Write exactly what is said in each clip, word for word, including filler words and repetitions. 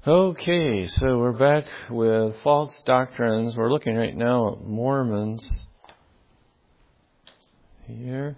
Okay, so we're back with false doctrines. We're looking right now at Mormons here.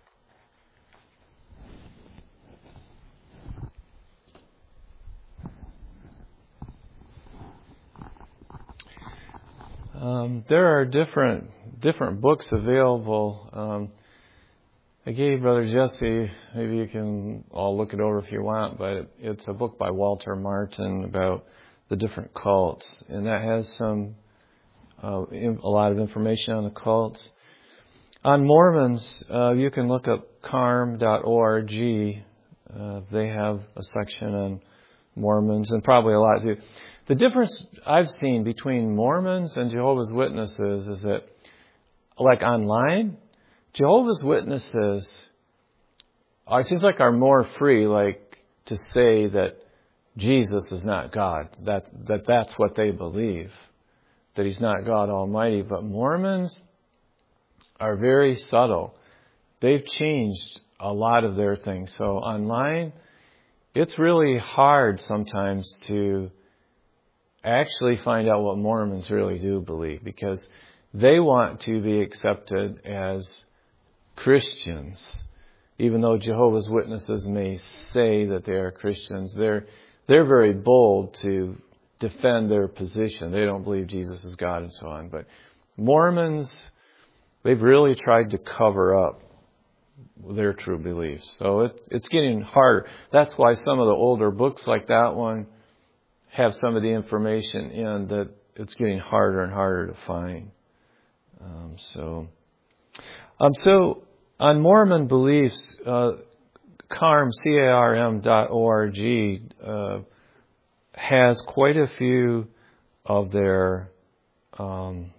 Um, there are different different books available. Um, I gave Brother Jesse, maybe you can all look it over if you want, but it, it's a book by Walter Martin about the different cults, and that has some uh, in, a lot of information on the cults. On Mormons, uh, you can look up carm dot org. Uh, they have a section on Mormons, and probably a lot too. The difference I've seen between Mormons and Jehovah's Witnesses is that, like online, Jehovah's Witnesses, it seems like are more free, like to say that Jesus is not God, that that that's what they believe, that He's not God Almighty. But Mormons are very subtle. They've changed a lot of their things. So online, it's really hard sometimes to actually find out what Mormons really do believe, because they want to be accepted as Christians. Even though Jehovah's Witnesses may say that they are Christians, they're they're very bold to defend their position. They don't believe Jesus is God and so on. But Mormons, they've really tried to cover up their true beliefs. So it, it's getting harder. That's why some of the older books like that one have some of the information in that it's getting harder and harder to find. Um, so, um, so on Mormon beliefs, uh, carm, C A R M dot org, uh, has quite a few of their um,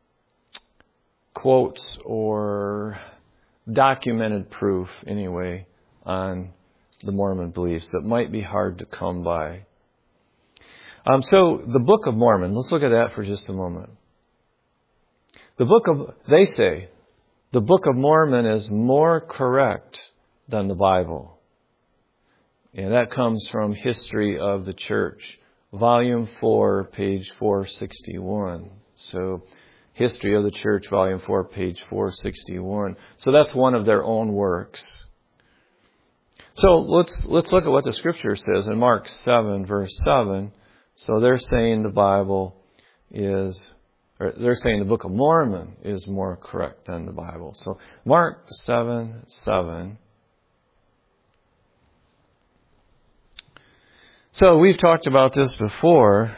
quotes or documented proof, anyway, on the Mormon beliefs that might be hard to come by. Um, so the Book of Mormon, let's look at that for just a moment. The Book of, they say, the Book of Mormon is more correct than the Bible. And that comes from History of the Church, Volume four, page four sixty-one. So, History of the Church, Volume four, page four sixty-one. So that's one of their own works. So let's let's look at what the Scripture says in Mark seven, verse seven. So they're saying the Bible is, or they're saying the Book of Mormon is more correct than the Bible. So Mark seven, seven. So we've talked about this before.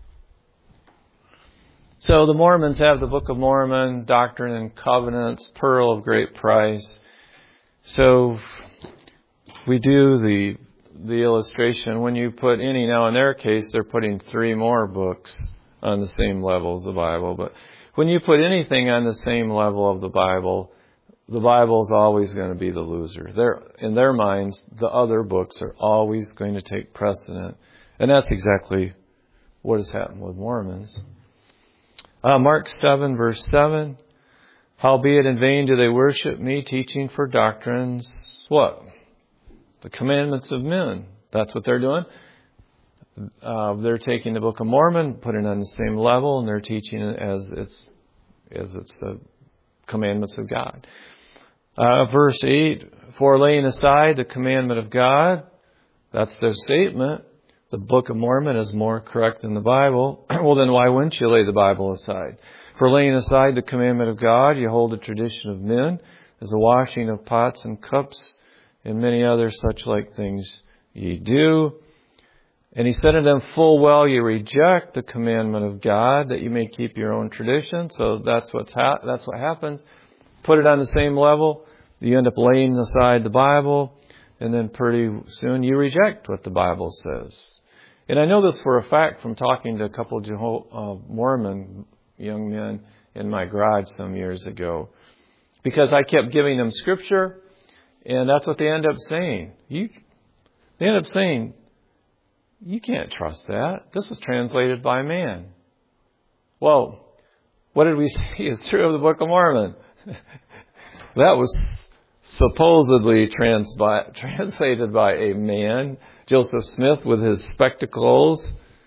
So the Mormons have the Book of Mormon, Doctrine and Covenants, Pearl of Great Price. So we do the the illustration. When you put any, now in their case, they're putting three more books on the same level as the Bible. But when you put anything on the same level of the Bible, the Bible is always going to be the loser. They're, in their minds, the other books are always going to take precedent. And that's exactly what has happened with Mormons. Uh, Mark seven, verse seven. Howbeit in vain do they worship me, teaching for doctrines, what? The commandments of men. That's what they're doing. Uh, they're taking the Book of Mormon, putting it on the same level, and they're teaching it as it's, as it's the commandments of God. Uh, verse eight, for laying aside the commandment of God, that's their statement. The Book of Mormon is more correct than the Bible. Well, then why wouldn't you lay the Bible aside? For laying aside the commandment of God, you hold the tradition of men, as the washing of pots and cups, and many other such like things ye do. And he said to them, full well you reject the commandment of God, that you may keep your own tradition. So that's what's ha- that's what happens. Put it on the same level, you end up laying aside the Bible, and then pretty soon you reject what the Bible says. And I know this for a fact from talking to a couple of Jeho- uh, Mormon young men in my garage some years ago. Because I kept giving them Scripture, and that's what they end up saying. You, they end up saying, you can't trust that. This was translated by man. Well, what did we see is true of the Book of Mormon? That was supposedly trans by, translated by a man, Joseph Smith, with his spectacles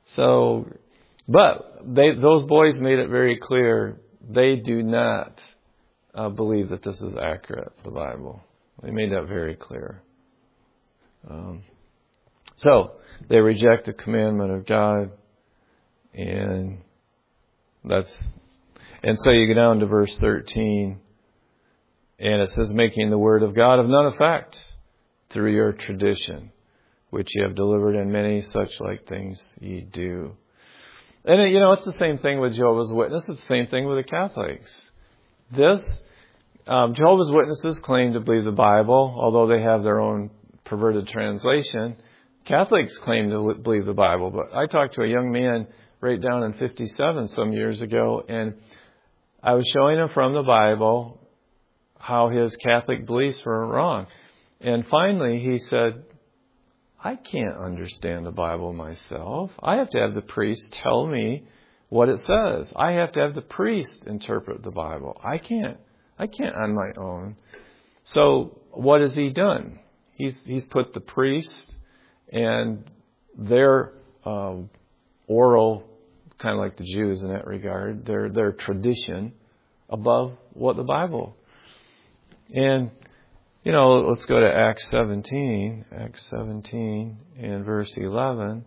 So, but they, those boys made it very clear they do not uh, believe that this is accurate, the Bible. They made that very clear. Um, so, they reject the commandment of God, and that's, and so you go down to verse thirteen, and it says, making the word of God of none effect through your tradition, which ye have delivered, and many such like things ye do. And, you know, it's the same thing with Jehovah's Witnesses. It's the same thing with the Catholics. This, um, Jehovah's Witnesses claim to believe the Bible, although they have their own perverted translation. Catholics claim to believe the Bible. But I talked to a young man right down in fifty-seven some years ago, and I was showing him from the Bible how his Catholic beliefs were wrong. And finally he said, I can't understand the Bible myself. I have to have the priest tell me what it says. I have to have the priest interpret the Bible. I can't. I can't on my own. So what has he done? He's he's put the priest and their uh, oral, kind of like the Jews in that regard, their their tradition above what the Bible. And you know, let's go to Acts seventeen, Acts seventeen and verse eleven.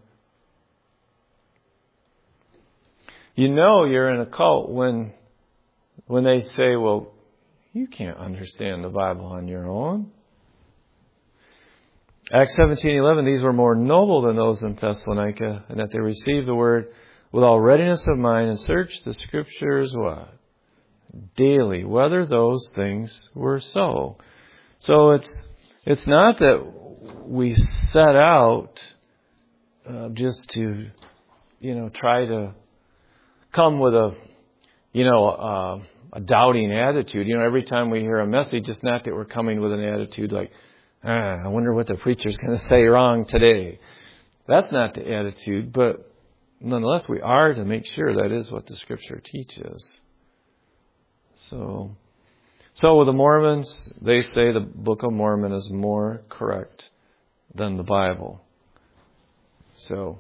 You know you're in a cult when when they say, well, you can't understand the Bible on your own. Acts seventeen eleven, these were more noble than those in Thessalonica, and that they received the word with all readiness of mind and searched the Scriptures what? Daily, whether those things were so. So it's it's not that we set out uh, just to, you know, try to come with a, you know, uh, a doubting attitude. You know, every time we hear a message, it's not that we're coming with an attitude like, ah, I wonder what the preacher's going to say wrong today. That's not the attitude, but nonetheless, we are to make sure that is what the Scripture teaches. So... So with the Mormons, they say the Book of Mormon is more correct than the Bible. So,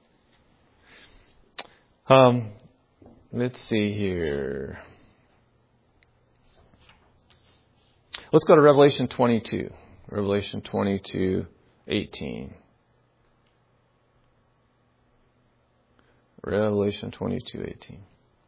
um, let's see here. Let's go to Revelation twenty-two. Revelation twenty-two, eighteen. Revelation twenty-two, eighteen.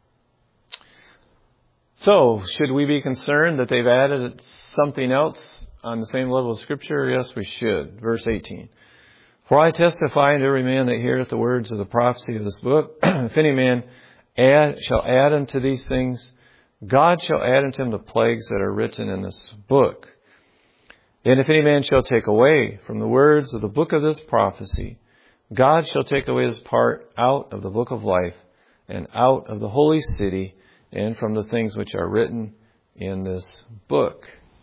So, should we be concerned that they've added something else on the same level of Scripture? Yes, we should. Verse eighteen. For I testify unto every man that heareth the words of the prophecy of this book, if any man add, shall add unto these things, God shall add unto him the plagues that are written in this book. And if any man shall take away from the words of the book of this prophecy, God shall take away his part out of the book of life and out of the holy city, and from the things which are written in this book.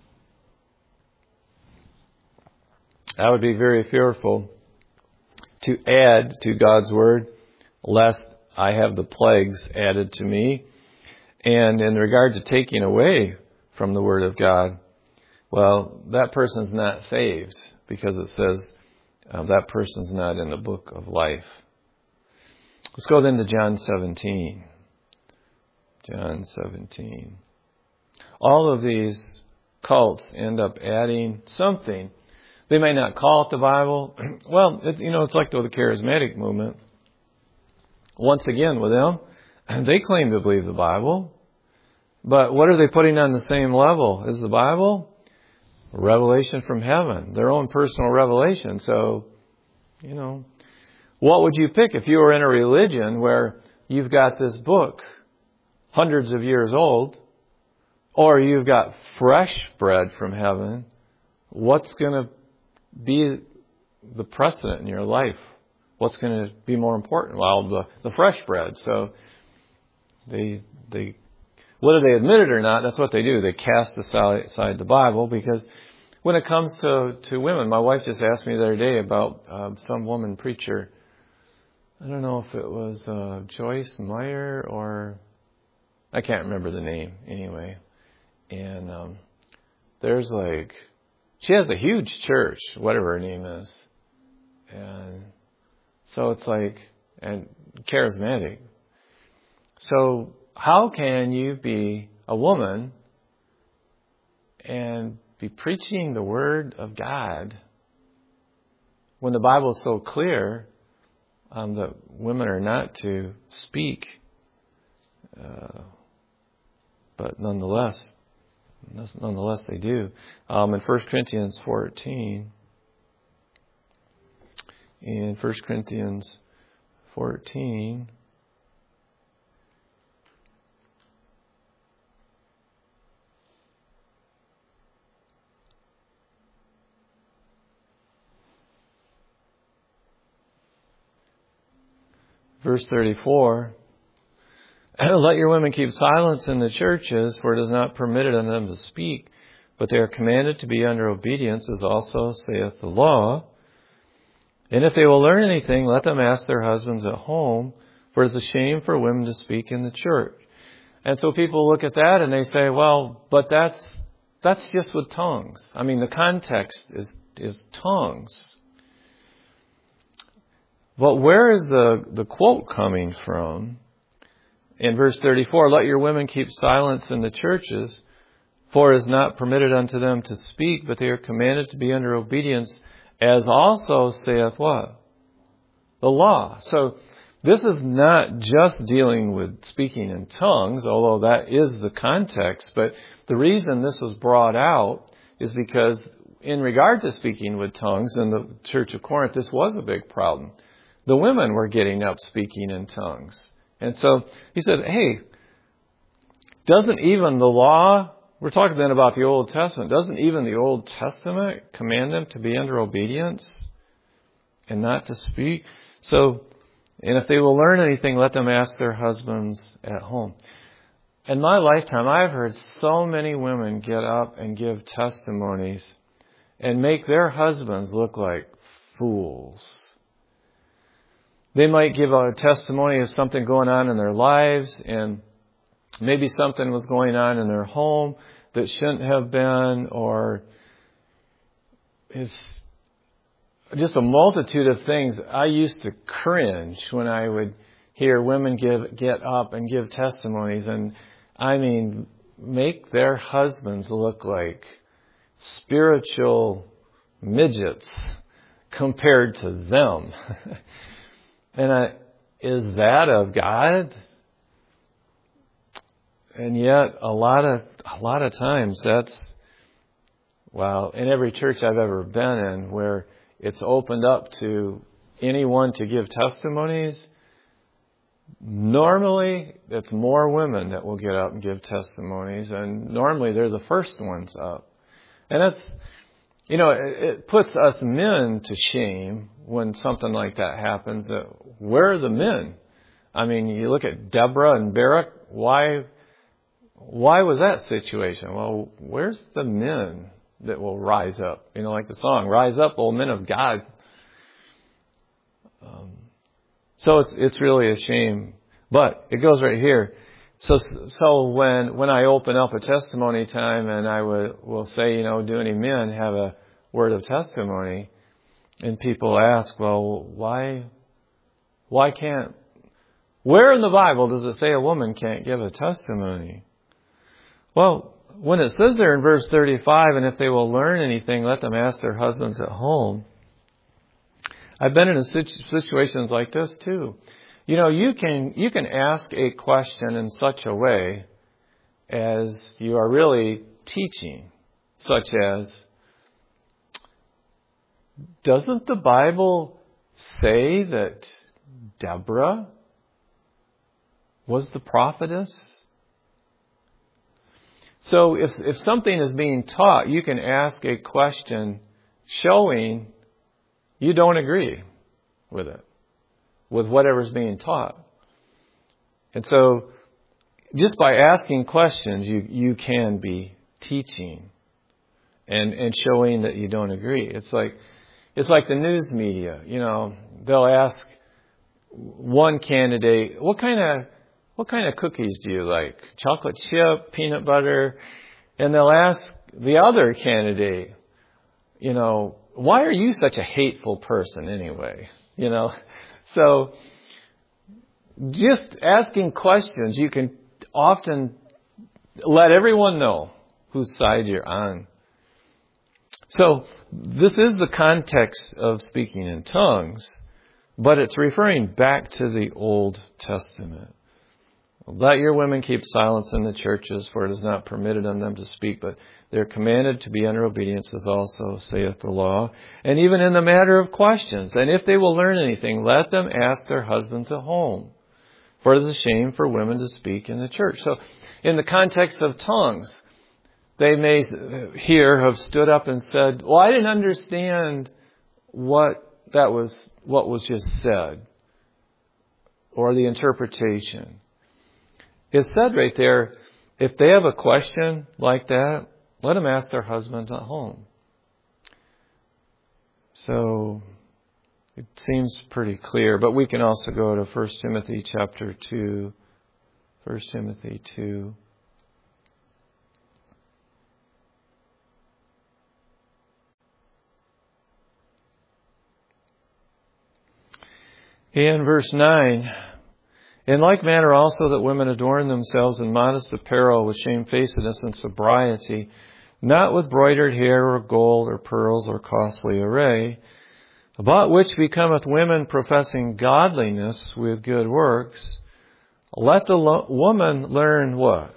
I would be very fearful to add to God's word, lest I have the plagues added to me. And in regard to taking away from the word of God, well, that person's not saved, because it says um, that person's not in the book of life. Let's go then to John seventeen. John seventeen. All of these cults end up adding something. They may not call it the Bible. Well, it, you know, it's like the charismatic movement. Once again, with them, they claim to believe the Bible. But what are they putting on the same level as the Bible? Revelation from heaven, their own personal revelation. So, you know, what would you pick if you were in a religion where you've got this book hundreds of years old, or you've got fresh bread from heaven? What's going to be the precedent in your life? What's going to be more important? Well, the, the fresh bread. So they, they, whether they admit it or not, that's what they do. They cast aside the Bible, because when it comes to, to women, my wife just asked me the other day about uh, some woman preacher. I don't know if it was uh, Joyce Meyer or... I can't remember the name anyway. And um, there's like, she has a huge church, whatever her name is. And so it's like, and charismatic. So how can you be a woman and be preaching the Word of God when the Bible is so clear um, that women are not to speak? Uh, but nonetheless, nonetheless they do. Um, in First Corinthians fourteen, in First Corinthians fourteen, verse thirty-four, let your women keep silence in the churches, for it is not permitted unto them to speak, but they are commanded to be under obedience, as also saith the law. And if they will learn anything, let them ask their husbands at home, for it is a shame for women to speak in the church. And so people look at that and they say, well, but that's that's just with tongues. I mean, the context is is tongues. But where is the, the quote coming from? In verse thirty-four, let your women keep silence in the churches, for it is not permitted unto them to speak, but they are commanded to be under obedience, as also saith what? The law. So this is not just dealing with speaking in tongues, although that is the context, but the reason this was brought out is because in regard to speaking with tongues in the Church of Corinth, this was a big problem. The women were getting up speaking in tongues. And so he said, hey, doesn't even the law, we're talking then about the Old Testament, doesn't even the Old Testament command them to be under obedience and not to speak? So, and if they will learn anything, let them ask their husbands at home. In my lifetime, I've heard so many women get up and give testimonies and make their husbands look like fools. They might give a testimony of something going on in their lives, and maybe something was going on in their home that shouldn't have been, or it's just a multitude of things. I used to cringe when I would hear women give get up and give testimonies, and I mean, make their husbands look like spiritual midgets compared to them. And I, is that of God? And yet, a lot of a lot of times, that's, well, in every church I've ever been in, where it's opened up to anyone to give testimonies, normally it's more women that will get up and give testimonies, and normally they're the first ones up. And that's, you know, it, it puts us men to shame when something like that happens. That where are the men? I mean, you look at Deborah and Barak. Why, why was that situation? Well, where's the men that will rise up? You know, like the song, "Rise up, O men of God." Um, so it's it's really a shame. But it goes right here. So so when when I open up a testimony time and I will, will say, you know, do any men have a word of testimony? And people ask, well, why why can't, where in the Bible does it say a woman can't give a testimony? Well, when it says there in verse thirty-five, and if they will learn anything, let them ask their husbands at home. I've been in situations like this too. You know, you can you can ask a question in such a way as you are really teaching, such as, doesn't the Bible say that Deborah was the prophetess? So if if something is being taught, you can ask a question showing you don't agree with it, with whatever's being taught. And so just by asking questions, you, you can be teaching and, and showing that you don't agree. It's like, it's like the news media, you know, they'll ask one candidate, what kind of, what kind of cookies do you like? Chocolate chip, peanut butter? And they'll ask the other candidate, you know, why are you such a hateful person anyway? You know, so just asking questions, you can often let everyone know whose side you're on. So this is the context of speaking in tongues, but it's referring back to the Old Testament. Let your women keep silence in the churches, for it is not permitted on them to speak, but they are commanded to be under obedience, as also saith the law. And even in the matter of questions, and if they will learn anything, let them ask their husbands at home. For it is a shame for women to speak in the church. So in the context of tongues, they may here have stood up and said, well, I didn't understand what that was, what was just said, or the interpretation. It's said right there, if they have a question like that, let them ask their husbands at home. So it seems pretty clear, but we can also go to First Timothy chapter two. First Timothy two. In verse nine, in like manner also that women adorn themselves in modest apparel with shamefacedness and sobriety, not with broidered hair or gold or pearls or costly array, about which becometh women professing godliness with good works. Let the lo- woman learn what?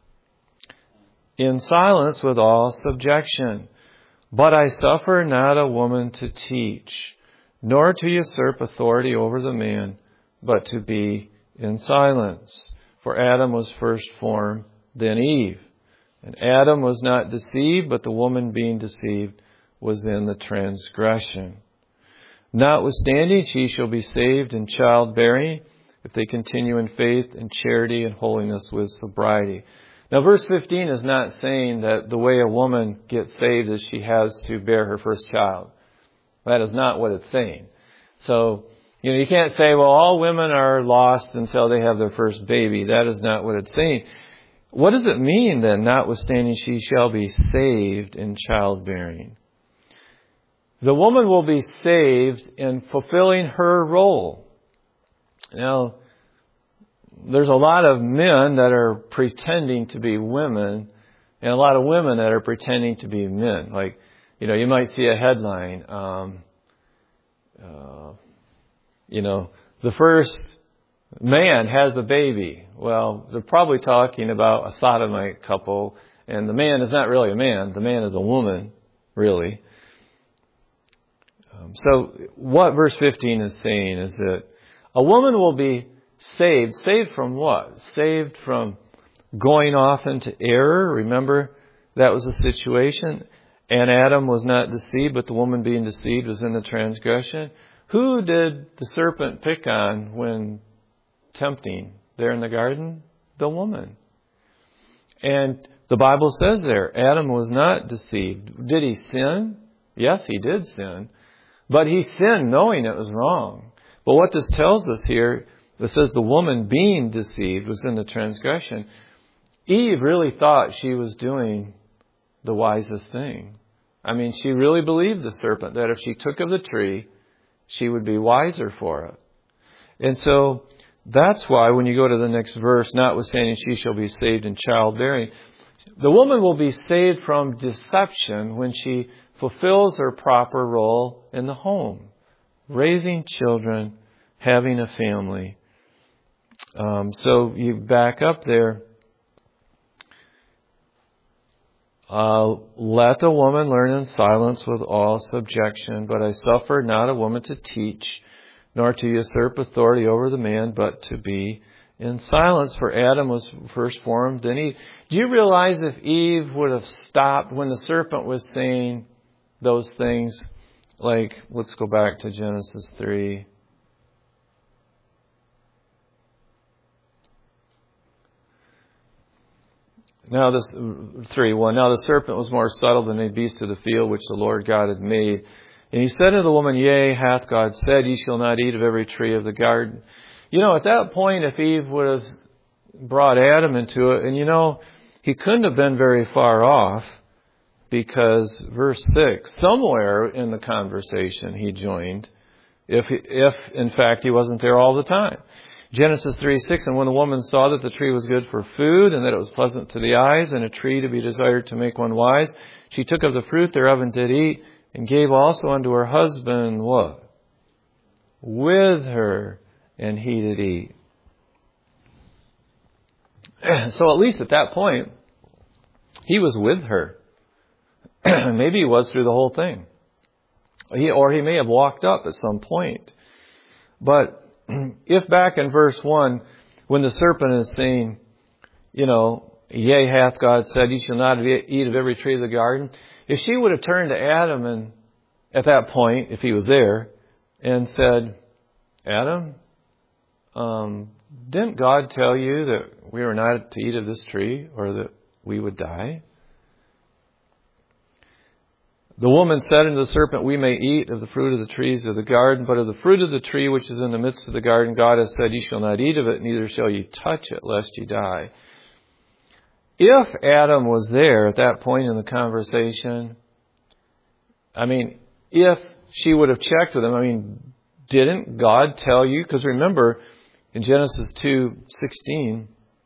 In silence with all subjection. But I suffer not a woman to teach, nor to usurp authority over the man, but to be in silence. For Adam was first formed, then Eve. And Adam was not deceived, but the woman being deceived was in the transgression. Notwithstanding, she shall be saved in childbearing, if they continue in faith and charity and holiness with sobriety. Now verse fifteen is not saying that the way a woman gets saved is she has to bear her first child. That is not what it's saying. So, you know, you can't say, well, all women are lost until they have their first baby. That is not what it's saying. What does it mean then, notwithstanding she shall be saved in childbearing? The woman will be saved in fulfilling her role. Now, there's a lot of men that are pretending to be women and a lot of women that are pretending to be men. Like, you know, you might see a headline, um, uh, you know, the first man has a baby. Well, they're probably talking about a sodomite couple, and the man is not really a man. The man is a woman, really. Um, so what verse fifteen is saying is that a woman will be saved. Saved from what? Saved from going off into error. Remember, that was the situation. And Adam was not deceived, but the woman being deceived was in the transgression. Who did the serpent pick on when tempting there in the garden? The woman. And the Bible says there, Adam was not deceived. Did he sin? Yes, he did sin. But he sinned knowing it was wrong. But what this tells us here, it says the woman being deceived was in the transgression. Eve really thought she was doing the wisest thing. I mean, she really believed the serpent, that if she took of the tree, she would be wiser for it. And so that's why when you go to the next verse, notwithstanding she shall be saved in childbearing, the woman will be saved from deception when she fulfills her proper role in the home, raising children, having a family. Um, so you back up there. Uh, let the woman learn in silence with all subjection, but I suffer not a woman to teach, nor to usurp authority over the man, but to be in silence. For Adam was first formed, then Eve. Do you realize if Eve would have stopped when the serpent was saying those things, like, let's go back to Genesis three. Now this, three, one, now the serpent was more subtle than any beast of the field which the Lord God had made. And he said to the woman, yea, hath God said, ye shall not eat of every tree of the garden. You know, at that point, if Eve would have brought Adam into it, and you know, he couldn't have been very far off, because verse six, somewhere in the conversation he joined, if, if in fact he wasn't there all the time. Genesis three six, and when the woman saw that the tree was good for food, and that it was pleasant to the eyes, and a tree to be desired to make one wise, she took of the fruit thereof and did eat, and gave also unto her husband what? With her, and he did eat. So at least at that point, he was with her. Maybe he was through the whole thing. He, or he may have walked up at some point. But if back in verse one, when the serpent is saying, you know, yea, hath God said, ye shall not eat of every tree of the garden. If she would have turned to Adam and at that point, if he was there, and said, Adam, um, didn't God tell you that we were not to eat of this tree or that we would die? The woman said unto the serpent, we may eat of the fruit of the trees of the garden, but of the fruit of the tree which is in the midst of the garden, God has said, ye shall not eat of it, neither shall ye touch it, lest ye die. If Adam was there at that point in the conversation, I mean, if she would have checked with him, I mean, didn't God tell you? Because remember, in Genesis two sixteen,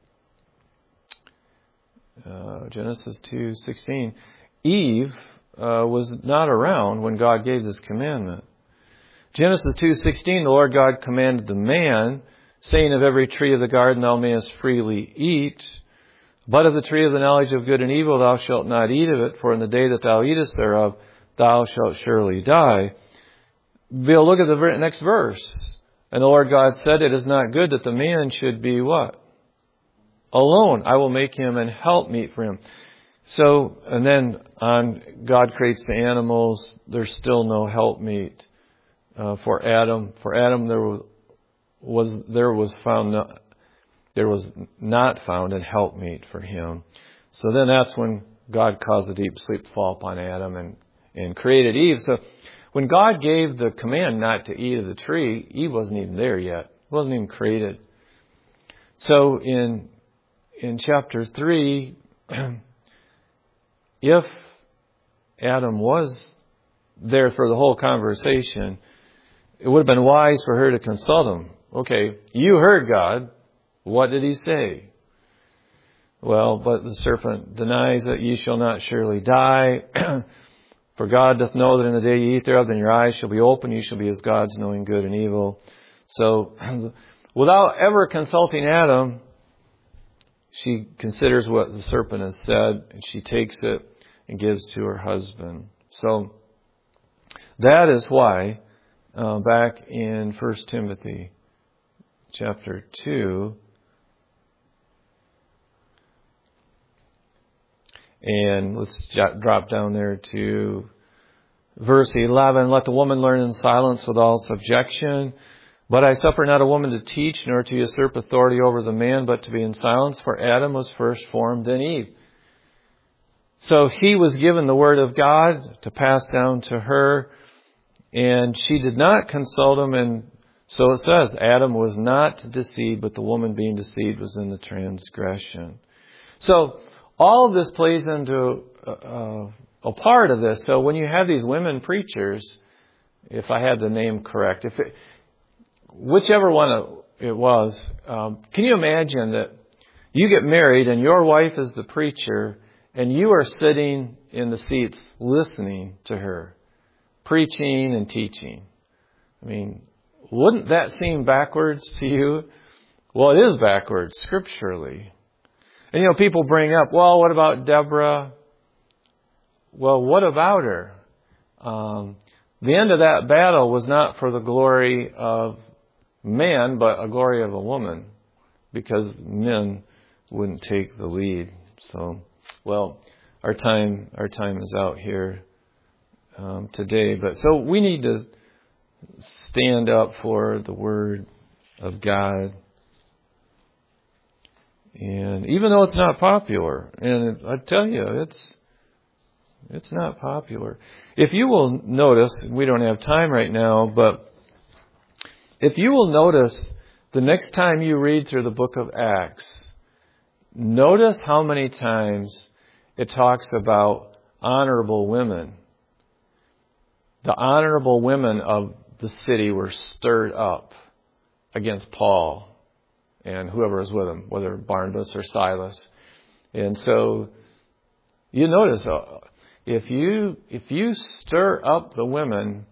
uh, Genesis two sixteen, Eve Uh, was not around when God gave this commandment. Genesis two sixteen, the Lord God commanded the man, saying, of every tree of the garden thou mayest freely eat, but of the tree of the knowledge of good and evil thou shalt not eat of it, for in the day that thou eatest thereof thou shalt surely die. We'll look at the next verse. And the Lord God said, it is not good that the man should be what? Alone. I will make him an helpmeet for him. So, and then on, God creates the animals. There's still no helpmeet uh, for Adam. For Adam, there was, was there was found not, there was not found a helpmeet for him. So then that's when God caused a deep sleep to fall upon Adam and and created Eve. So when God gave the command not to eat of the tree, Eve wasn't even there yet. It wasn't even created. So in in chapter three. If Adam was there for the whole conversation, it would have been wise for her to consult him. Okay, you heard God. What did he say? Well, but the serpent denies that ye shall not surely die. For God doth know that in the day ye eat thereof, then your eyes shall be open. You shall be as gods, knowing good and evil. So, without ever consulting Adam, she considers what the serpent has said, and she takes it and gives to her husband. So that is why uh, back in First Timothy chapter two, and let's j- drop down there to verse eleven. Let the woman learn in silence with all subjection. But I suffer not a woman to teach, nor to usurp authority over the man, but to be in silence. For Adam was first formed, then Eve. So he was given the word of God to pass down to her, and she did not consult him. And so it says, Adam was not deceived, but the woman being deceived was in the transgression. So all of this plays into uh, a part of this. So when you have these women preachers, if I had the name correct, if it, whichever one it was, um, can you imagine that you get married and your wife is the preacher and you are sitting in the seats listening to her, preaching and teaching? I mean, wouldn't that seem backwards to you? Well, it is backwards scripturally. And you know, people bring up, well, what about Deborah? Well, what about her? Um, the end of that battle was not for the glory of man, but a glory of a woman, because men wouldn't take the lead. So, well, our time, our time is out here um, today. But so we need to stand up for the Word of God. And even though it's not popular, and I tell you, it's it's not popular. If you will notice, we don't have time right now, but if you will notice, the next time you read through the book of Acts, notice how many times it talks about honorable women. The honorable women of the city were stirred up against Paul and whoever was with him, whether Barnabas or Silas. And so you notice, uh, if you if you stir up the women,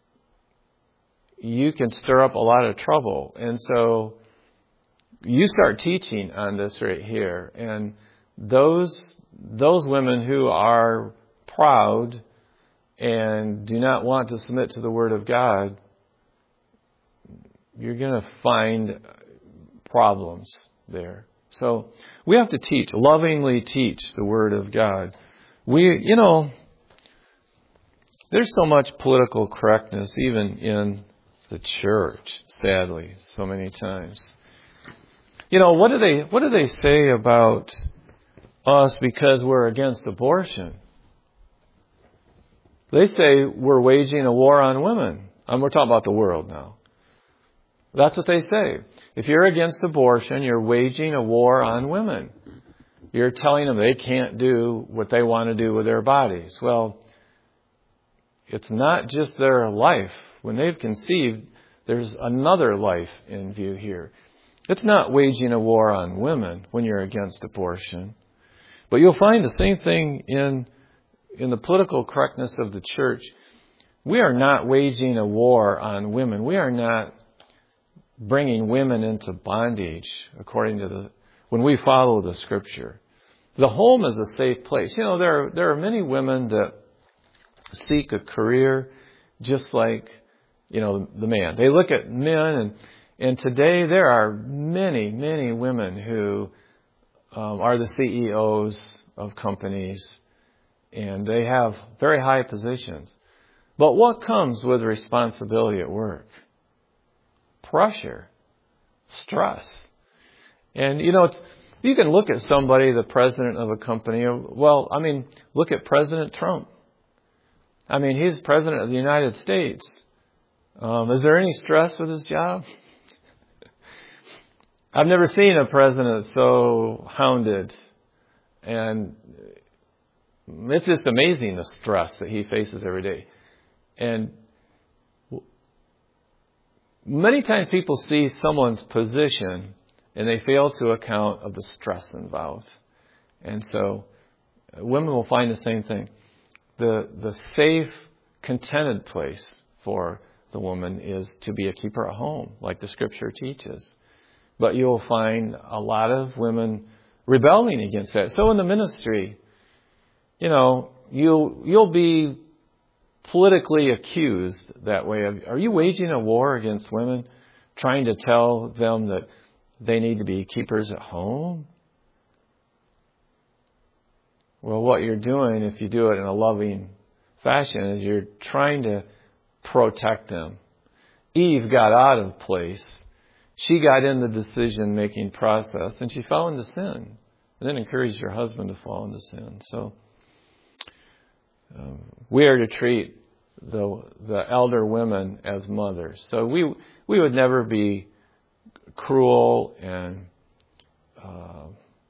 you can stir up a lot of trouble. And so you start teaching on this right here, and those those women who are proud and do not want to submit to the Word of God, you're going to find problems there. So we have to teach, lovingly teach the Word of God. We, you know, there's so much political correctness even in the church, sadly, so many times. You know, what do they, what do they say about us because we're against abortion? They say we're waging a war on women. And we're talking about the world now. That's what they say. If you're against abortion, you're waging a war on women. You're telling them they can't do what they want to do with their bodies. Well, it's not just their life. When they've conceived, there's another life in view here. It's not waging a war on women when you're against abortion. But you'll find the same thing in, in the political correctness of the church. We are not waging a war on women. We are not bringing women into bondage according to the, when we follow the Scripture. The home is a safe place. You know, there are, there are many women that seek a career just like, you know, the man. They look at men, and, and today there are many, many women who um, are the C E Os of companies, and they have very high positions. But what comes with responsibility at work? Pressure, stress. And, you know, it's, you can look at somebody, the president of a company. Well, I mean, look at President Trump. I mean, he's president of the United States. Um, is there any stress with his job? I've never seen a president so hounded. And it's just amazing the stress that he faces every day. And many times people see someone's position and they fail to account of the stress involved. And so women will find the same thing. The the safe, contented place for the woman is to be a keeper at home, like the Scripture teaches. But you'll find a lot of women rebelling against that. So in the ministry, you know, you'll you'll be politically accused that way. Are you waging a war against women, trying to tell them that they need to be keepers at home? Well, what you're doing, if you do it in a loving fashion, is you're trying to protect them. Eve got out of place. She got in the decision-making process, and she fell into sin, and then encouraged her husband to fall into sin. So um, we are to treat the the elder women as mothers. So we we would never be cruel and uh,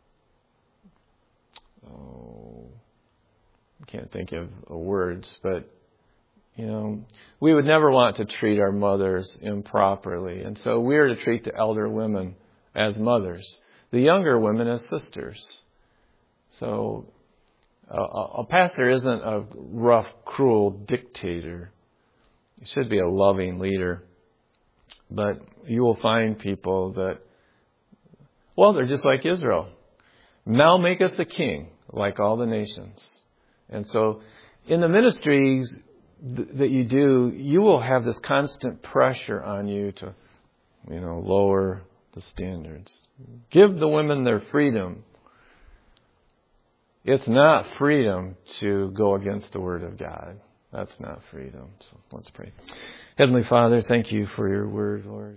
oh, I can't think of words, but you know, we would never want to treat our mothers improperly. And so we are to treat the elder women as mothers, the younger women as sisters. So a, a pastor isn't a rough, cruel dictator. He should be a loving leader. But you will find people that, well, they're just like Israel. Now make us a king, like all the nations. And so in the ministries th- that you do, you will have this constant pressure on you to, you know, lower the standards. Give the women their freedom. It's not freedom to go against the Word of God. That's not freedom. So let's pray. Heavenly Father, thank you for your word, Lord.